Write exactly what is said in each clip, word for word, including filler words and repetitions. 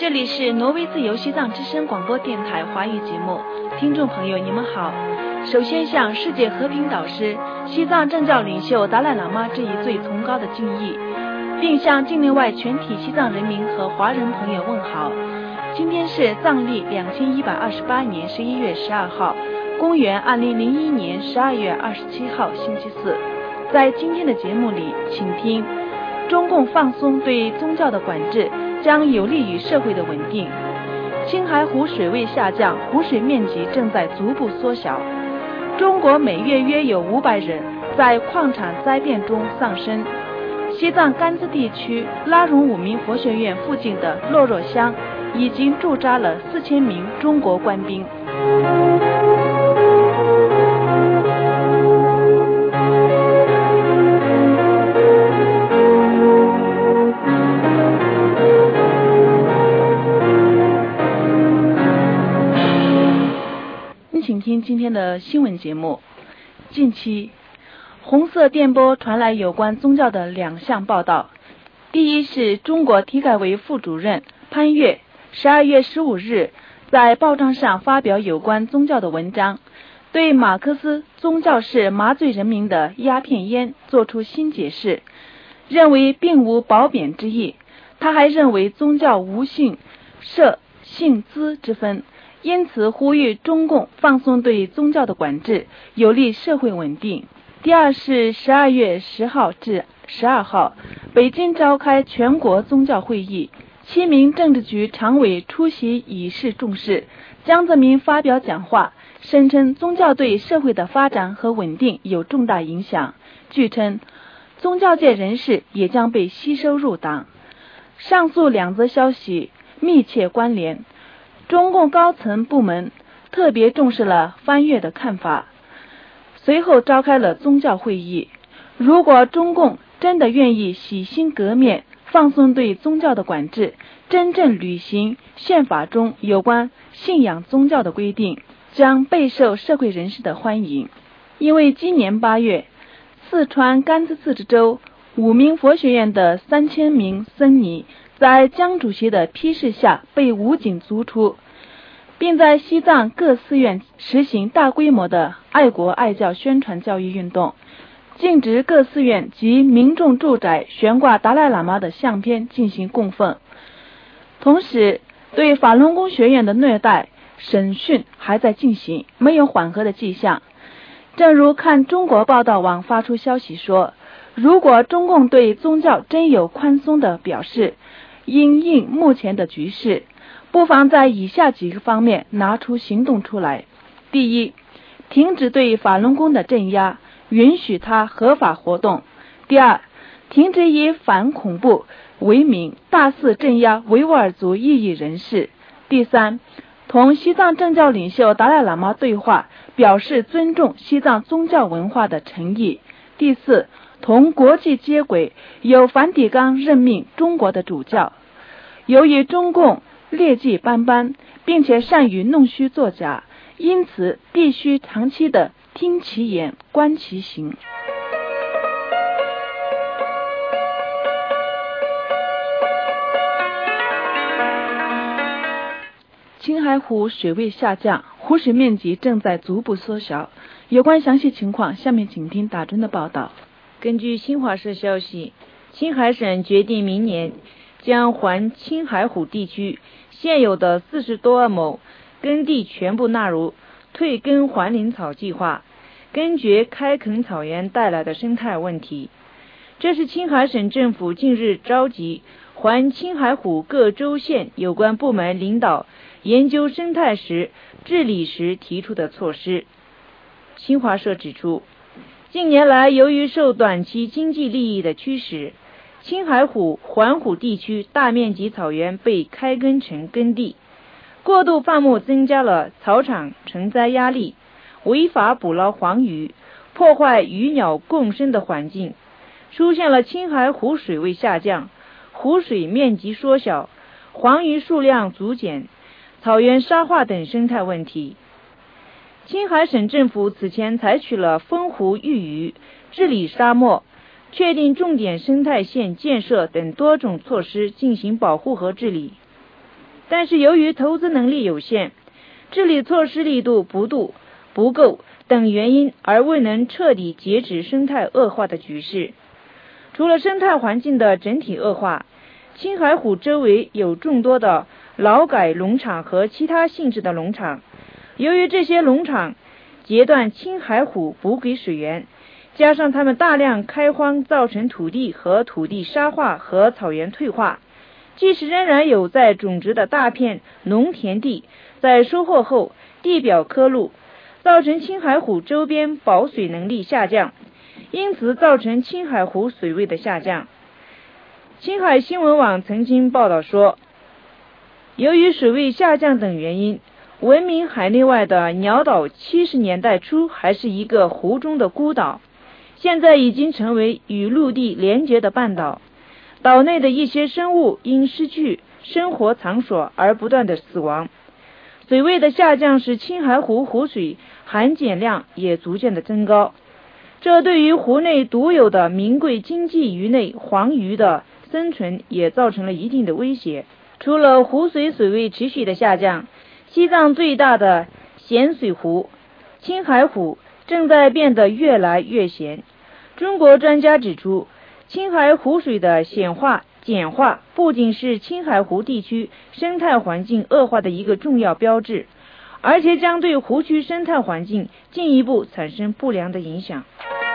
这里是挪威自由西藏之声广播电台华语节目，听众朋友你们好。首先向世界和平导师、西藏政教领袖达赖喇嘛致以最崇高的敬意，并向境内外全体西藏人民和华人朋友问好。今天是藏历两千一百二十八年十一月十二号，公元二零零一年十二月二十七号，星期四。在今天的节目里，请听中共放松对宗教的管制将有利于社会的稳定。青海湖水位下降，湖水面积正在逐步缩小。中国每月约有五百人在矿产灾变中丧生。西藏甘孜地区拉荣五明佛学院附近的洛若乡已经驻扎了四千名中国官兵。请听今天的新闻节目。近期，红色电波传来有关宗教的两项报道。第一是中国体改委副主任潘岳十二月十五日在报章上发表有关宗教的文章，对马克思宗教是麻醉人民的鸦片烟做出新解释，认为并无褒贬之意。他还认为宗教无性社性资之分，因此呼吁中共放松对宗教的管制，有利社会稳定。第二是十二月十号至十二号，北京召开全国宗教会议，七名政治局常委出席以示重视。江泽民发表讲话，声称宗教对社会的发展和稳定有重大影响。据称，宗教界人士也将被吸收入党。上述两则消息密切关联。中共高层部门特别重视了翻阅的看法，随后召开了宗教会议。如果中共真的愿意洗心革面，放松对宗教的管制，真正履行宪法中有关信仰宗教的规定，将备受社会人士的欢迎。因为今年八月，四川甘孜自治州五明佛学院的三千名僧尼在江主席的批示下被武警逐出，并在西藏各寺院实行大规模的爱国爱教宣传教育运动，禁止各寺院及民众住宅悬挂达赖喇嘛的相片进行供奉。同时，对法轮功学院的虐待审讯还在进行，没有缓和的迹象。正如看中国报道网发出消息说，如果中共对宗教真有宽松的表示，因应目前的局势，不妨在以下几个方面拿出行动出来。第一，停止对法轮功的镇压，允许它合法活动。第二，停止以反恐怖为名大肆镇压维吾尔族异议人士。第三，同西藏政教领袖达赖喇嘛对话，表示尊重西藏宗教文化的诚意。第四，同国际接轨，由梵蒂冈任命中国的主教。由于中共劣迹斑斑，并且善于弄虚作假，因此必须长期的听其言观其行。青海湖水位下降，湖水面积正在逐步缩小。有关详细情况，下面请听打针的报道。 根据新华社消息，青海省决定明年将环青海湖地区现有的四十多万亩耕地全部纳入退耕还林草计划，根绝开垦草原带来的生态问题。这是青海省政府近日召集环青海湖各州县有关部门领导研究生态时治理时提出的措施。新华社指出，近年来由于受短期经济利益的驱使，青海湖环湖地区大面积草原被开垦成耕地，过度放牧增加了草场承载压力，违法捕捞黄鱼，破坏鱼鸟共生的环境，出现了青海湖水位下降、湖水面积缩小、黄鱼数量逐减、草原沙化等生态问题。青海省政府此前采取了封湖育鱼、治理沙漠、确定重点生态线建设等多种措施进行保护和治理。 但是由于投资能力有限，治理措施力度不度不够等原因而未能彻底截止生态恶化的局势。除了生态环境的整体恶化，青海湖周围有众多的劳改农场和其他性质的农场，由于这些农场截断青海湖补给水源，加上它们大量开荒，造成土地和土地沙化和草原退化，即使仍然有在种植的大片农田地，在收获后地表刻录，造成青海湖周边保水能力下降，因此造成青海湖水位的下降。青海新闻网曾经报道说，由于水位下降等原因，闻名海内外的鸟岛七十年代初还是一个湖中的孤岛，现在已经成为与陆地连接的半岛。岛内的一些生物因失去生活场所而不断的死亡。水位的下降使青海湖湖水含碱量也逐渐的增高，这对于湖内独有的名贵经济鱼类黄鱼的生存也造成了一定的威胁。除了湖水水位持续的下降，西藏最大的咸水湖青海湖正在变得越来越咸。中国专家指出，青海湖水的咸化碱化不仅是青海湖地区生态环境恶化的一个重要标志，而且将对湖区生态环境进一步产生不良的影响。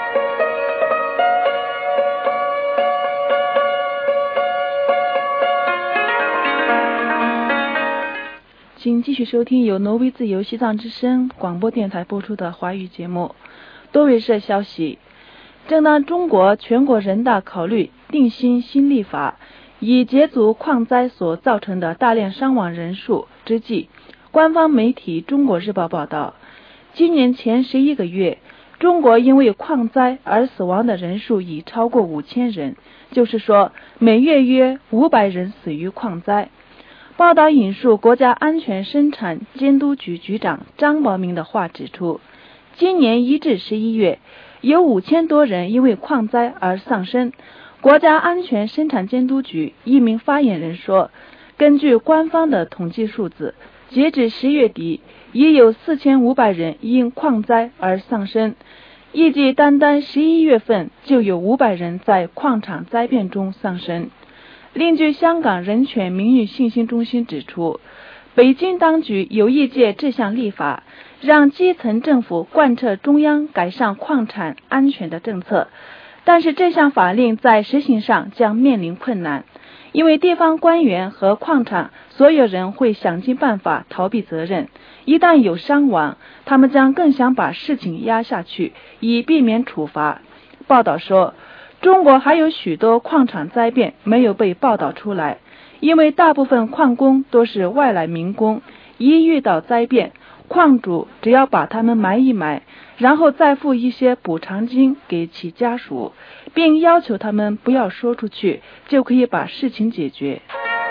请继续收听由挪威自由西藏之声广播电台播出的华语节目。多维社消息，正当中国全国人大考虑定新新立法，以解阻矿灾所造成的大量伤亡人数之际，官方媒体中国日报报道，今年前十一个月，中国因为矿灾而死亡的人数已超过五千人，就是说每月约五百人死于矿灾。报道引述国家安全生产监督局局长张宝明的话指出，今年一至十一月，有五千多人因为矿灾而丧生。国家安全生产监督局一名发言人说，根据官方的统计数字，截至十月底，已有四千五百人因矿灾而丧生，预计单单十一月份就有五百人在矿场灾变中丧生。另据香港人权名誉信息中心指出，北京当局有意借这项立法，让基层政府贯彻中央改善矿产安全的政策，但是这项法令在实行上将面临困难，因为地方官员和矿场所有人会想尽办法逃避责任，一旦有伤亡，他们将更想把事情压下去，以避免处罚。报道说，中国还有许多矿场灾变没有被报道出来，因为大部分矿工都是外来民工，一遇到灾变，矿主只要把他们埋一埋，然后再付一些补偿金给其家属，并要求他们不要说出去，就可以把事情解决。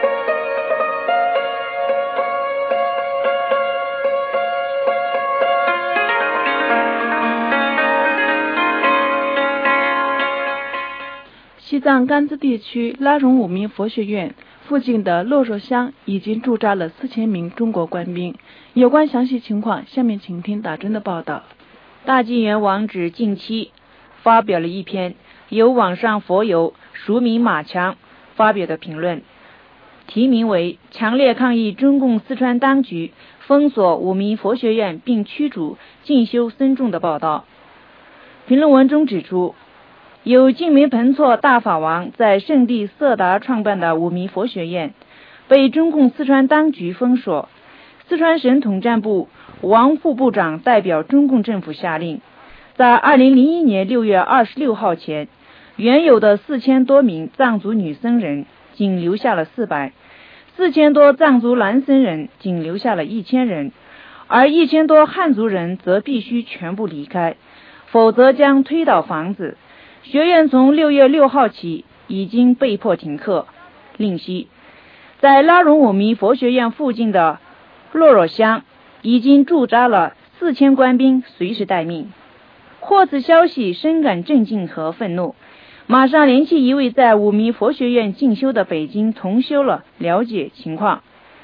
西藏甘孜地区拉荣五民佛学院附近的洛若乡已经驻扎了四千名中国官兵。有关详细情况，下面请听打针的报道。 大纪元网址近期发表了一篇由网上佛友署名马强发表的评论，题名为《强烈抗议中共四川当局封锁五民佛学院并驱逐进修僧众》的报道。评论文中指出，有净梅彭措大法王在圣地色达创办的五民佛学院被中共四川当局封锁，四川省统战部王副部长代表中共政府下令，在二零零一年六月二十六号前，原有的四千多名藏族女僧人仅留下了四百，四千多藏族男僧人仅留下了一千人，而一千多汉族人则必须全部离开，否则将推倒房子。学院从六月六号起已经被迫停课。另悉，在拉荣五民佛学院附近的洛若乡已经驻扎了四千官兵，随时待命。获此消息，深感震惊和愤怒，马上联系一位在五民佛学院进修的北京同修了了解情况。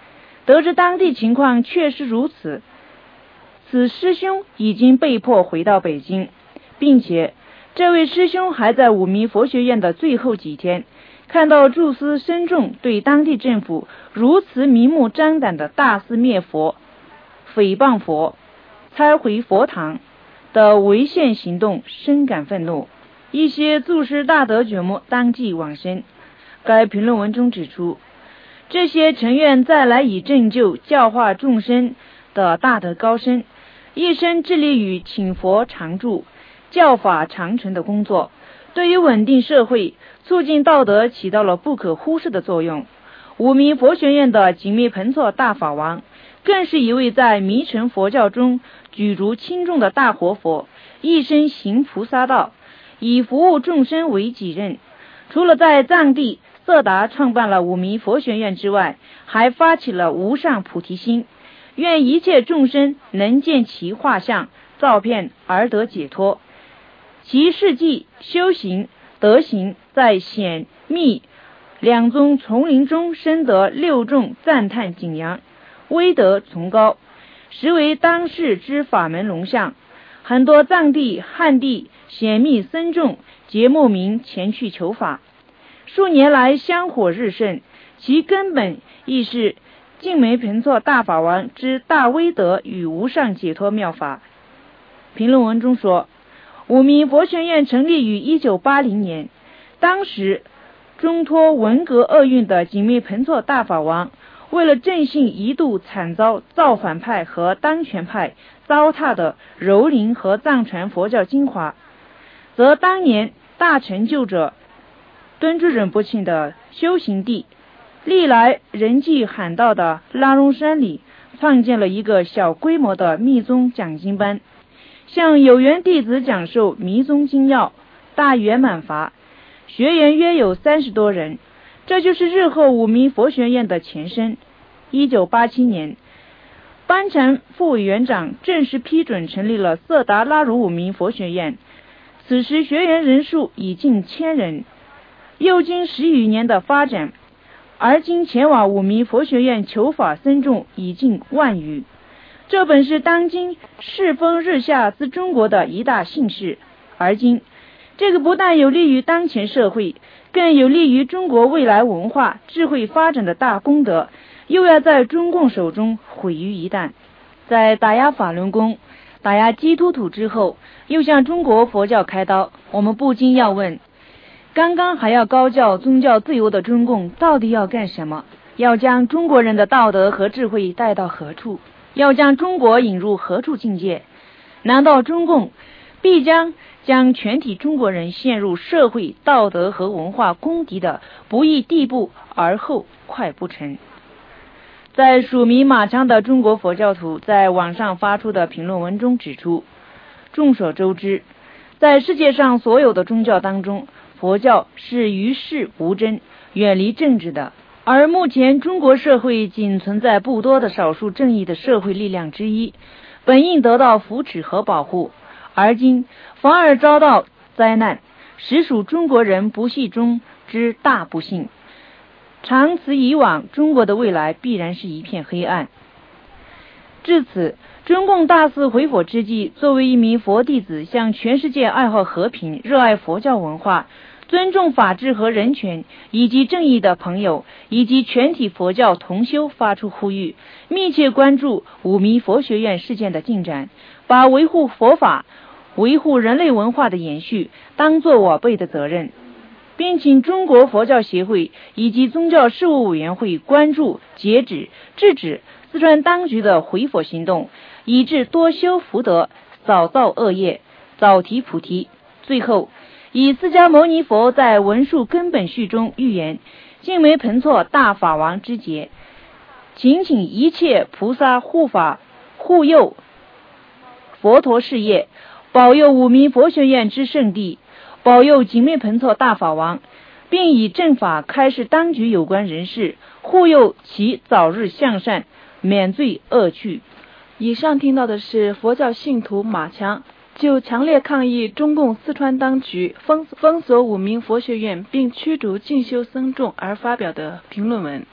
得知当地情况确实如此，此师兄已经被迫回到北京，并且这位师兄还在五明佛学院的最后几天，看到诸司僧众对当地政府如此明目张胆的大肆灭佛、诽谤佛、拆毁佛堂的违宪行动深感愤怒，一些祖师大德觉悟当即往生。该评论文中指出，这些成愿再来以拯救教化众生的大德高僧，一生致力于请佛常住、教法长存的工作，对于稳定社会、促进道德起到了不可忽视的作用。五明佛学院的紧密彭措大法王更是一位在迷尘佛教中举足轻重的大活佛，一生行菩萨道，以服务众生为己任。除了在藏地色达创办了五明佛学院之外，还发起了无上菩提心，愿一切众生能见其画像、照片而得解脱。其事迹、修行、德行在显密两宗丛林中深得六众赞叹景扬，威德崇高，实为当世之法门龙象。很多藏地、汉地显密僧众皆慕名前去求法，数年来香火日盛，其根本亦是净梅彭措大法王之大威德与无上解脱妙法。评论文中说，五明佛学院成立于一九八零年，当时中托文革厄运的紧密彭措大法王，为了正信一度惨遭造反派和当权派糟蹋的蹂躏和藏传佛教精华，则当年大成就者敦珠忍不钦的修行地，历来人迹罕到的拉隆山里，创建了一个小规模的密宗讲经班，向有缘弟子讲授密宗精要、大圆满法，学员约有三十多人。这就是日后五明佛学院的前身。一九八七年，班禅副委员长正式批准成立了色达拉如五明佛学院，此时学员人数已近千人。又经十余年的发展，而今前往五明佛学院求法僧众已近万余，这本是当今世风日下自中国的一大幸事。而今这个不但有利于当前社会，更有利于中国未来文化智慧发展的大功德，又要在中共手中毁于一旦。在打压法轮功、打压基督徒之后，又向中国佛教开刀，我们不禁要问，刚刚还要高叫宗教自由的中共到底要干什么？要将中国人的道德和智慧带到何处？要将中国引入何处境界？难道中共必将将全体中国人陷入社会道德和文化公敌的不义地步而后快不成？在署名马枪的中国佛教徒在网上发出的评论文中指出，众所周知，在世界上所有的宗教当中，佛教是与世无争、远离政治的，而目前中国社会仅存在不多的少数正义的社会力量之一，本应得到扶持和保护，而今反而遭到灾难，实属中国人不幸中之大不幸。长此以往，中国的未来必然是一片黑暗。至此，中共大肆回佛之际，作为一名佛弟子，向全世界爱好和平、热爱佛教文化、尊重法治和人权以及正义的朋友以及全体佛教同修发出呼吁，密切关注五明佛学院事件的进展，把维护佛法、维护人类文化的延续当作我辈的责任，并请中国佛教协会以及宗教事务委员会关注、截止、制止四川当局的回佛行动，以致多修福德，少造恶业，早提菩提。最后，以释迦牟尼佛在文殊根本序中预言净梅彭措大法王之节，请请一切菩萨护法护佑佛陀事业，保佑五明佛学院之圣地，保佑净梅彭措大法王，并以正法开示当局有关人士，护佑其早日向善，免罪恶趣。 以上听到的是佛教信徒马强就强烈抗议中共四川当局封封锁五明佛学院并驱逐进修僧众而发表的评论文。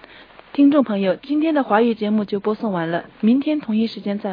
听众朋友，今天的华语节目就播送完了，明天同一时间再